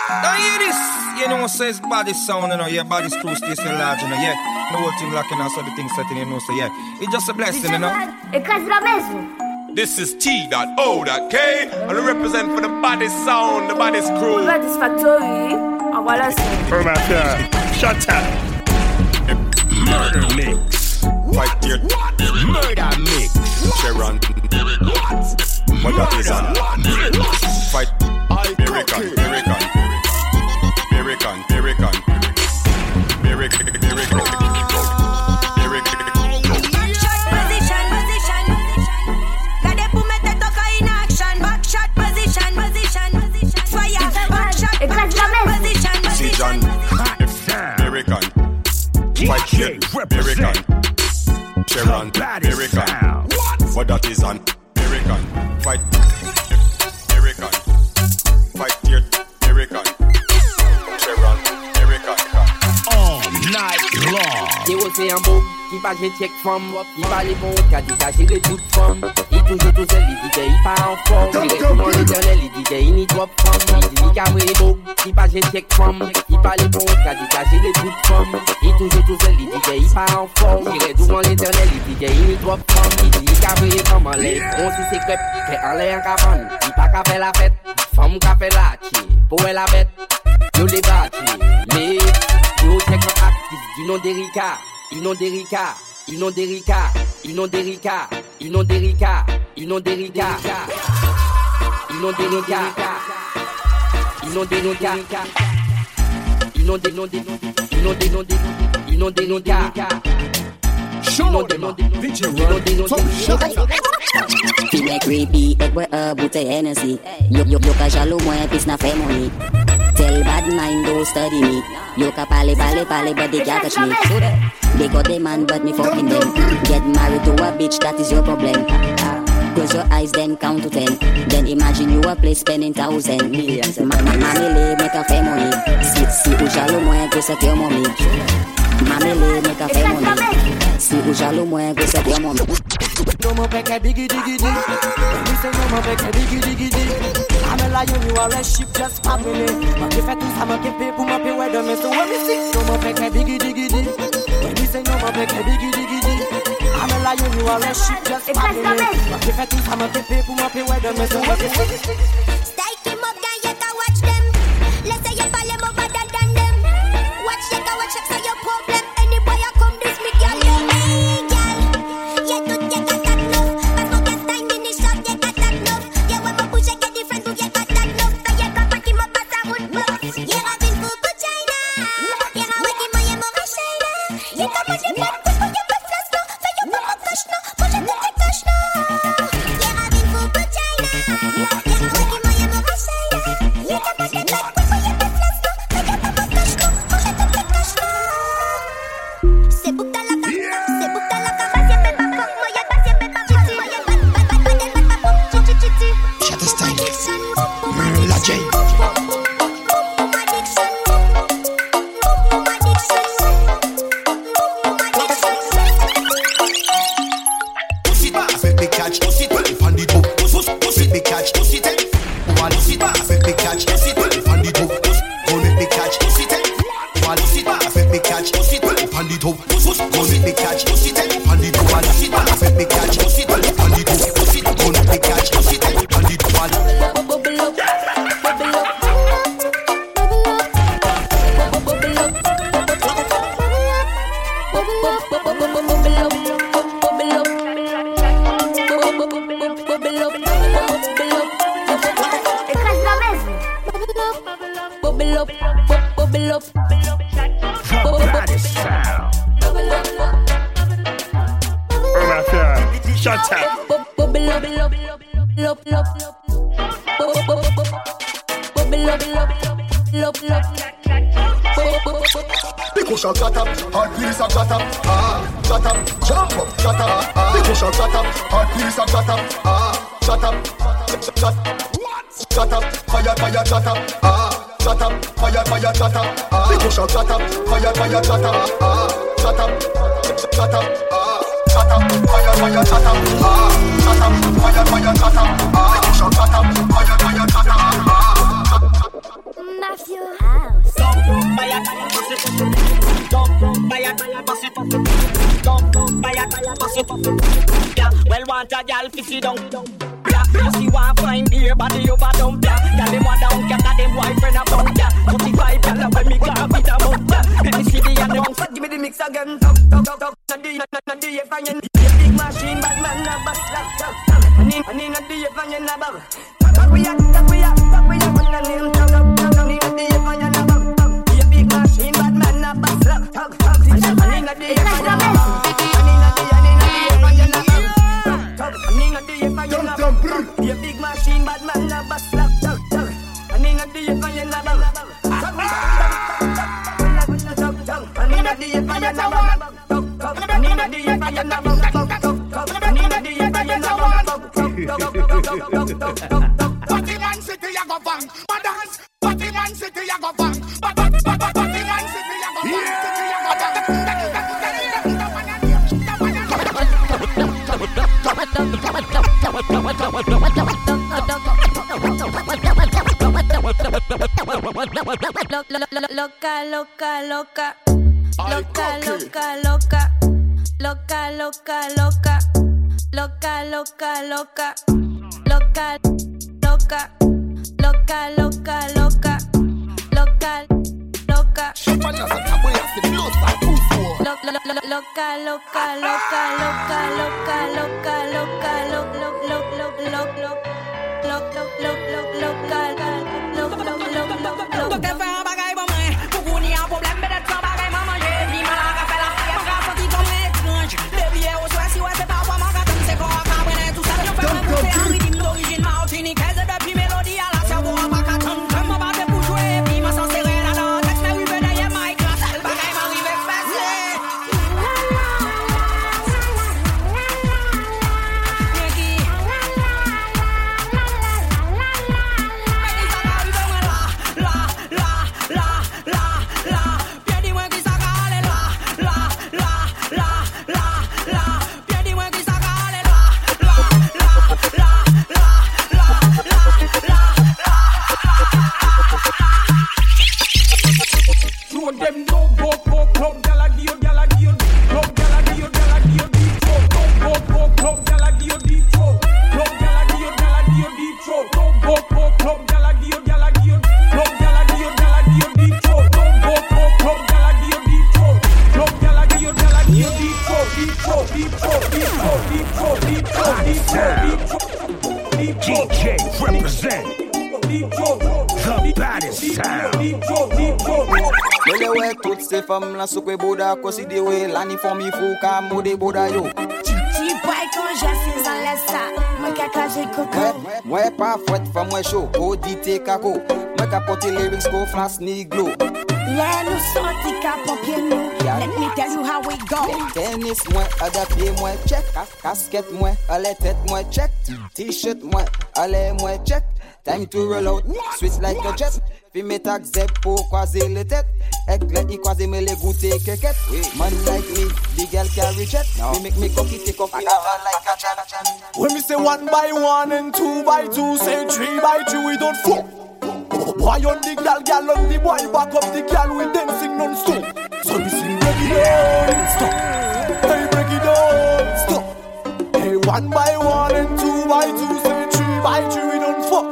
Now hear this. You know what says body sound, you know, yeah, body screw stays so large, you know, yeah. The whole thing locking out, so the thing setting, you know, so yeah. It's just a blessing, you know. This is T.O.K. and I represent for the body sound, the body screw. Satisfactory. Voilà ça. Shut up. Murder mix. Fight here. Murder mix. Sharon. What that is on? Fight. American. Fight shit, American. Sharon, American. What that is on? American. Fight, American. Fight here, American. Sharon, American. All night long. They will say un beau qui pas j'ai check from. Il va les bons cas dit cacher les toutes from. Il toujours tout seul, il dit qu'il part en forme. Il est tout mon éternel, il dit qu'il n'y drop from. Il dit qu'il a vrai beau qui pas j'ai check from. Il va les bons cas dit cacher les toutes from. Il toujours tout seul, il dit qu'il part en forme. Il est tout mon éternel, il dit qu'il n'y drop from. Il dit qu'il a vrai comme en l'air. On s'y c'est crêpe, fait en l'air en cabane. Il pas qu'à faire la fête, femme qu'à faire la tchie. Pour elle la bête, nous les bâtis. Mais, nous check en actif du nom d'Erika. Ils n'ont des Ricard, ils n'ont des Ricard, ils n'ont des Ricard, ils n'ont des Ricard, ils n'ont des Ricard, ils n'ont des Ricard, ils n'ont des Ricard, ils n'ont des ils n'ont des ils n'ont des Ricard. Show them, Feel like creepy, ek boy bouteille Hennessy. Yo ka jaloux, moi pis na fait money. Tell bad mind, don't study me. Yo ka pale, but they can't touch me. They got a man, but me fucking them. Get married to a bitch, that is your problem. Close your eyes, then count to 10. Then imagine you a place spending thousands, millions. Mamele, make a fait money. Si ou jaloux, moi que c'est your mommy. Mamele, make a fait money. Si ou jaloux, moi que c'est your mommy. No more back a biggie diggy dig. We say no more back a biggie diggy dig. I'm a lion, you are a sheep, just family. But if I do, I'm a get paid, put my pay where the mess. So when we see, no more back a biggie diggy dig. When we say no more back a biggie diggy dig. I'm a lion, you are a sheep, just family. But if I do, I'm a get paid, put my pay where the mess. So when we see, style him up, can you can watch them? Let's say you fall him over than them. Watch check, so your problem. Any boy I come this me, girl, you hey, girl. You do take a that love. But no get time in the shop, you got that love. You want to push, you get different, you get that love. So you can pack him up as a wood block. You have been for good China. You have what him on your mother China. You can put him back, push for your best flash now. For your mama cash now, push it to the cash now. You have been for good China. You have what him on your mother China. You can put him back, push for your best flash now. For your mama cash now, push it to the cash now. Se busca la cara, se busca la cara, siempre pa' pum, moya pa' siempre pa' pum, moya pa' pum, chichi chichi. Shut the style. La J. Pussy it, make me catch. Pussy it, on the top. Pussy me catch. Pussy it, woman. Pussy it, make me catch. Pussy it, on the top. Go make me catch. Pussy it, woman. Pussy it, make me catch. Pussy it, on the top. Go make me catch. Pussy it, on the top. Pussy it, make me catch. Pussy it, on the top. Pussy it, go make me catch. Pussy it, on the top. bubble up, bubble up. Shut up. Pico shot shut up, hard piece of shut up, shut up, jump up, shut up. Pico shot shut up, hard piece of shut up, shut up, shut up, fire, shut up, shut up, fire, shut up. Pico shot shut up, fire, shut up, shut up, shut up, shut up, fire, shut up, shut up, fire, shut up. Pico shot shut up, fire, shut up. Mafia Well, want a gal fi sit down. You see one fine beer body over down. Gal them want down, cat them boyfriend a bunk. 45 gal when me clap it a mount. Let me see the and the give me the mix again. Talk. Nadi if I ain't big machine, bad man a bust. Ani nadi if I ain't a bug. Talk we a when the name talk. Ani nadi if I ain't a bug. Be a big machine, bad man a bust. Talk. Ani nadi if I ain't a bug. Be a big machine, bad man, a bust lock, tug. I need a day for you, nabba. I need a day for you, nabba. I need a day for you, nabba. I need a day for you, nabba. Party Man City, I go bang. Dance. Party Man City, I go bang. Party Man City, I go DJ represent the baddest sound. Le ouais toutes ces femmes là sous que boda considé ouais l'année for me fou ka mode boda yo. Tu bois quand j'assise en laisse ça. Moi caca j'ai coco. Moi pas fouette femme moi chaud ko dité kako. Moi capote lyrics ko flash ni glow. Là nous sorti cap en pied nous. Let me tell you how we go. Tennis moi adapté moi check. Casquette moi à la tête moi check. T-shirt moi allez moi check. Time to roll out, switch like a jet. Fi me tak zep pour croiser les têtes. Éclat y croiser me les goûter quéquette. Man like me, the girl carry jet. Me make me cocky take off like a chan. When me say 1 by 1 and 2 by 2, say 3 by 3, we don't fuck. Boy on the gal on the boy, back up the gal, we dancing non-stop. So me sing break it down, stop. Hey, break it down, stop. Hey, 1 by 1 and 2 by 2, say 3 by 3, we don't fuck.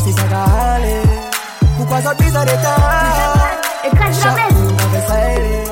Et quand jamais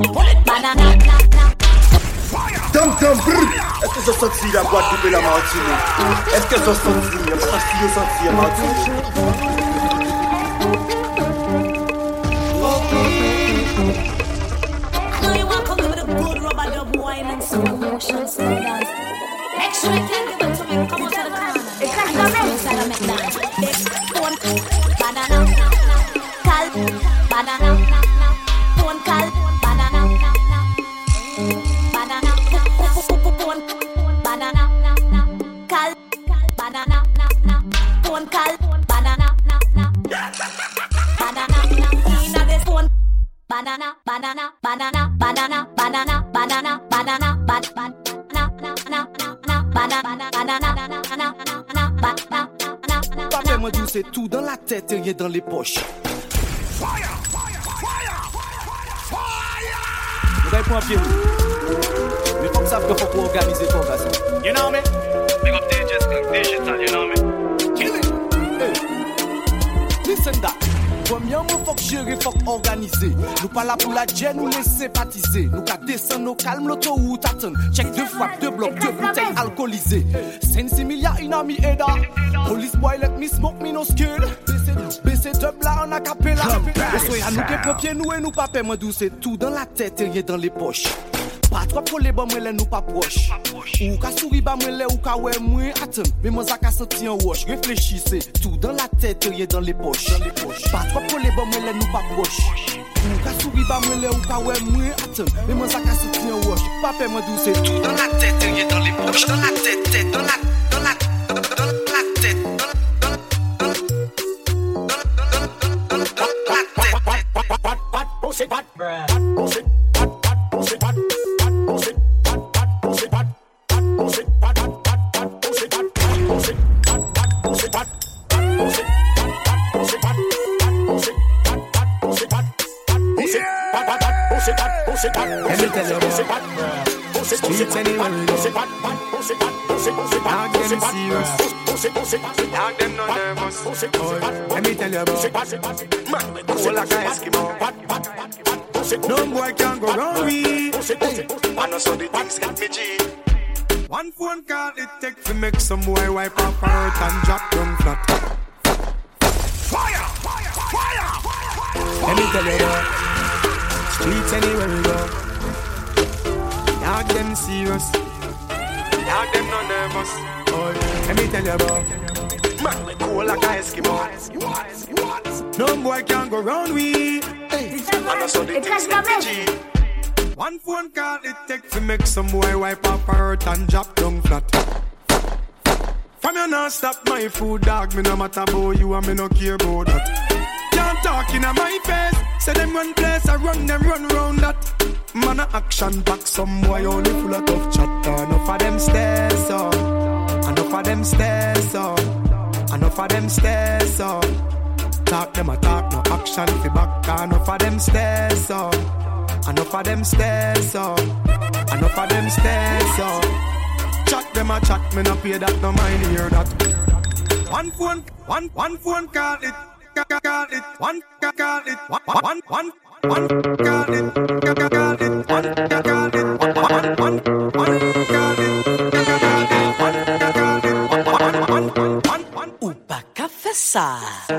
senti la Guadeloupe et la Martinique? Est-ce que je senti? Est-ce que je senti la Martinique? Extra can give it to me, come on to the corner. It's like the McDonald's. Phone, banana, cal, banana, phone, cal, banana, banana, phone, banana, cal, banana, phone, cal, banana, banana, inna this phone, banana, banana, banana, banana, banana, banana, banana, Papa m'a dit c'est tout dans la tête et rien dans les poches. Fire, fire, fire, fire. Vous avez point pied. Mais faut que ça faut qu'on organise ton garçon. You know me? Big up DJs, digital, you know me? Kill it. Hey. Listen that. Premièrement, faut que gérer, faut organiser. Nous pas là pour la gêne, nous les sympathiser. Nous qu'à descendre, nous calme l'autoroute, attendre. Check 2 fois, 2 blocs, 2 bouteilles alcoolisées. 5 milliards, inami, Eda. Police boy, let me smoke, me no skill. Baissez dub là, en acapella. Soyez à nous qui pompiers, nous et nous pas paiement douce. C'est tout dans la tête et rien dans les poches. Pas trop pour les bons, moi, nous pas proches. Ou qu'à sourire, bah, moi, ou qu'à ouais, moi, attends. Mais moi, ça qu'à senti en wash. Réfléchissez, tout dans la tête, rien dans les poches. Pas trop pour les bons, moi, nous pas proches. Ou qu'à sourire, bah, moi, ou qu'à ouais, moi, attends. Mais moi, ça qu'à senti en wash. Pas paiement douce, c'est tout dans la tête, rien dans les poches. Dans la tête, tête, dans la tête, dans la tête. Streets anywhere we go. Dog them serious. Dog them no nervous. Let me tell you about man, we go like a Eskimo. No boy can go wrong with. I know so the things hit me G. One phone call it take to make some boy wipe up her hurt and drop down flat. Fire, fire, fire. Let me tell you about streets anywhere we go. Dog them serious. Dog them no nervous. Oh, let me tell you about man, we cool like a Eskimo. No boy can go round with. I know so the things hit me G. One phone call it take to make some boy wipe up her hurt and drop down flat. From you not stop my food, dog. Me no matter about you and me no care about that. Can't talk in my face. Say them run place, I run them run round that. Man a action back, some boy only full of tough chatter. Enough of them stairs up, enough of them stairs up, enough of them stairs up. Talk them a talk, no action fi back. Enough of them stairs up, enough of them stairs up, enough of them stairs up. Chat them a chat, me no pay that, no mind hear that. One phone call it. Call it, one call it, one call it, one call it, Ou pas qu'à faire ça.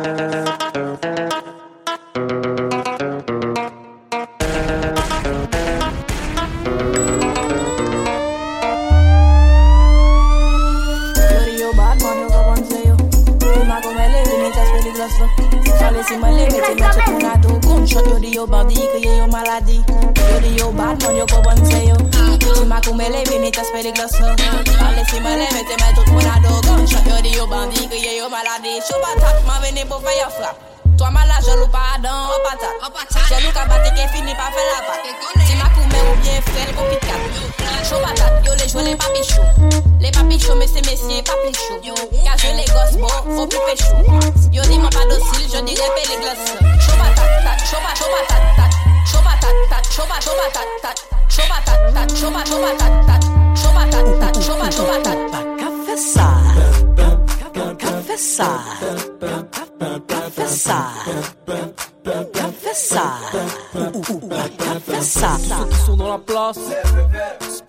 Si moi les mettez mettre tornado, gunshot yo di yo bandi, crier yo maladie. Yo di yo bad man yo ko bon say yo. Si ma comme les venez t'aspect les glaces. Allez si moi les mettez mettre tornado, gunshot yo di yo bandi, crier yo maladie. Show patate, ma venez pour faire frappe. Toi malade jaloux pas dans au patate. Jaloux ka batte qui fini pas faire la patte. Si ma comme ou bien frère ko picat. Show patate, yo les jouer les papi chaud. Les papi chaud mais c'est messieurs pas plus chaud. Car je les gosses bon, faut plus pécho. Yo dis moi pas docile, je dirais paix les glaces. Show patate, show patate, show patate, show patate, show patate, show patate, show patate, show patate, show patate. Pas qu'à faire ça. Qu'à faire ça. Qu'à faire ça. Qu'à faire ça. Ou pas qu'à faire ça. Tous ceux qui sont dans la place,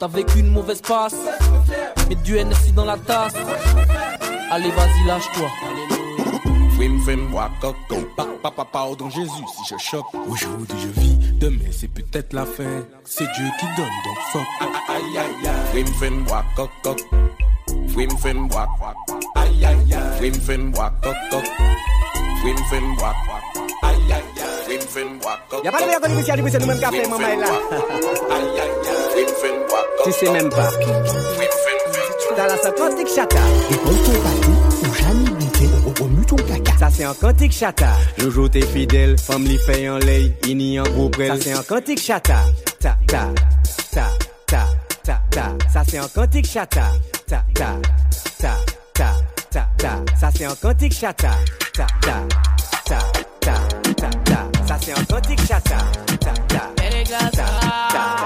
T'as vécu une mauvaise passe, mets du NSI dans la tasse. Allez vas-y lâche-toi. Frim, bois coco. Pardon Jésus si je choque. Aujourd'hui je vis, demain c'est peut-être la fin. C'est Dieu qui donne donc fuck. Aïe aïe aïe. Frim, bois coco. Frim, bois. Aïe aïe aïe. Frim, bois coco. Frim, bois. Aïe aïe aïe. Frim, bois coco. Y'a pas de meilleur que nous nous même café maman là. Aïe aïe aïe. Frim, bois coco. Tu sais même pas. Dans la cantique chata. Et pour ton bateau, ou jamais monté, au mouton caca. Ça c'est un cantique chata. Jojo t'es fidèle, femme li fait en lay, ini en gros prel. Ça c'est un cantique chata. Ta ta ta ta ta ta. Ça c'est un cantique chata. Ta ta ta ta ta ta. Ça c'est un cantique chata. Ta ta ta ta ta ta. Ça c'est un cantique chata. Ta ta ta ta.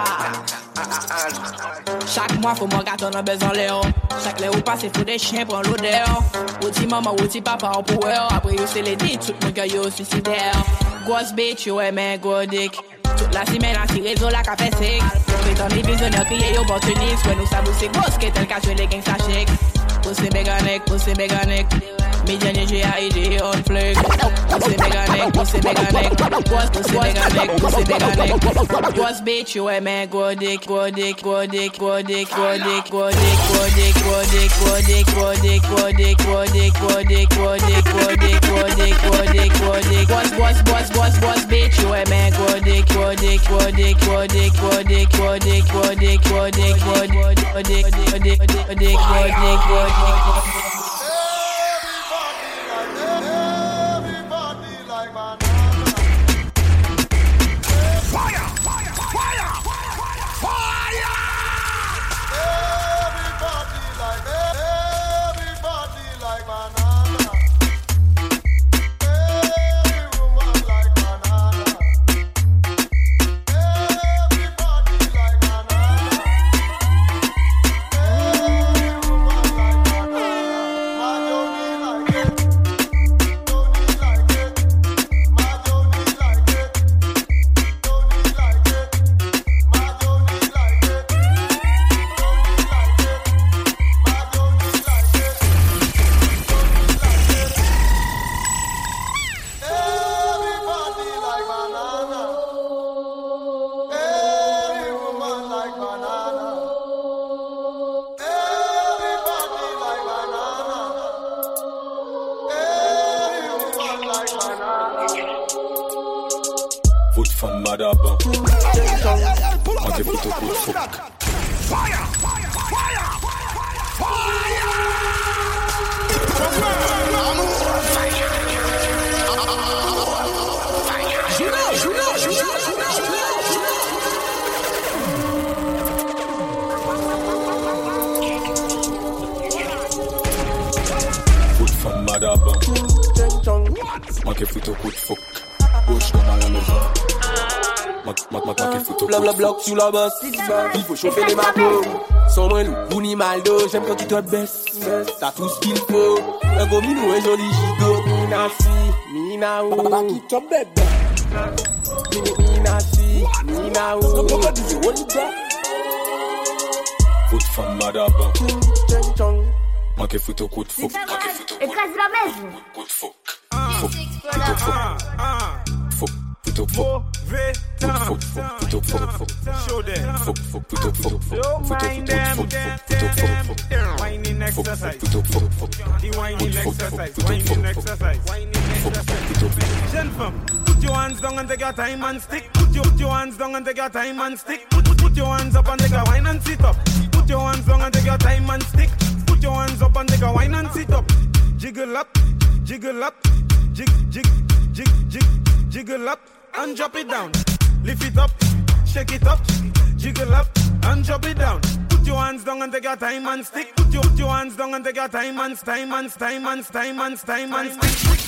Chaque mois, faut mon gâteau dans besoin Léo. Chaque lait où passe, faut des chiens prendre l'odeur. Outi maman, outi papa, en power. Après, yo, c'est les dits, tout mon gars, yo, suicidaire. Grosse bitch, yo, mais gros dick. Toute la semaine, la si réseau, la café sec. Fait dans les visionnaires, crier, yo, opportuniste. Ouais, nous savons, c'est grosse, qu'est-ce qu'elle cache, les gangs, ça chèque. Poussez méganique. Mes derniers GID on flick. Poussez méganique. Grosse bitch, you ain't man, go dick. Boss bitch, you ain't man, go dick. Foot from Madaba. On te fout au coup de fuck. Fire! Foot from Madaba. On te fout au coup de fuck. Gauche comme à la maison. Blablabla sous la basse. Il faut chauffer les macros. Sans moi, vous ni mal d'eau. J'aime quand tu te baisses. T'as tout ce qu'il faut. Un gros minou, un joli gigot. Minao. Qui te bébé. Minao. Foot from Madaba. Manque foot au coup de fuck. Écrase la maison. Coup de fuck. Fuck. Mauvais temps. Show them. Mind them. Whining exercise. The whining exercise. Jeune femme, put your hands down and take your time and stick. Put your hands down and take your time and stick. Put your hands up and take a wine and sit up. Put your hands down and take your time and stick. Put your hands up and take a wine and sit up. Jiggle up, jiggle up and drop it down. Lift it up, shake it up, jiggle up and drop it down. Put your hands down and take your time and stick. Put your hands down and take your time and stick.